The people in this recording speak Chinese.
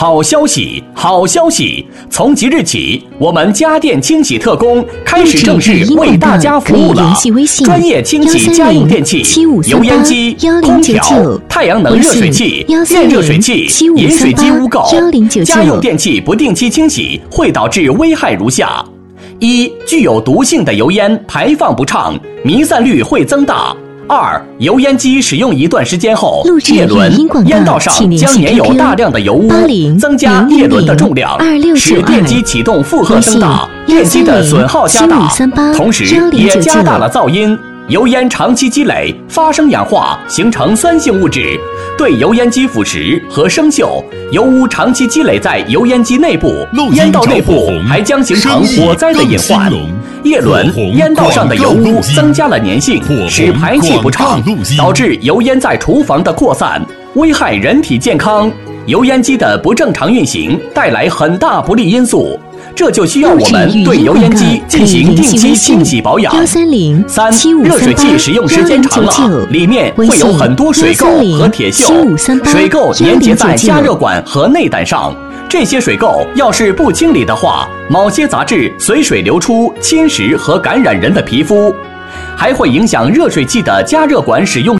好消息，好消息！从即日起，我们家电清洗特工开始正式为大家服务了。专业清洗家用电器、油烟机、空调、太阳能热水器、电热水器、饮水机污垢、家用电器不定期清洗会导致危害如下：一、具有毒性的油烟排放不畅，弥散率会增大。二、油烟机使用一段时间后，叶轮、烟道上将粘有大量的油污，增加叶轮的重量，使电机启动负荷增大，电机的损耗加大，同时也加大了噪音。油烟长期积累，发生氧化，形成酸性物质，对油烟机腐蚀和生锈。油污长期积累在油烟机内部，烟道内部还将形成火灾的隐患。叶轮、烟道上的油污增加了粘性，使排气不畅，导致油烟在厨房的扩散，危害人体健康。油烟机的不正常运行带来很大不利因素，这就需要我们对油烟机进行定期清洗保养。三、热水器使用时间长了，里面会有很多水垢和铁锈，水垢粘结在加热管和内胆上。这些水垢要是不清理的话，某些杂质随水流出，侵蚀和感染人的皮肤，还会影响热水器的加热管使用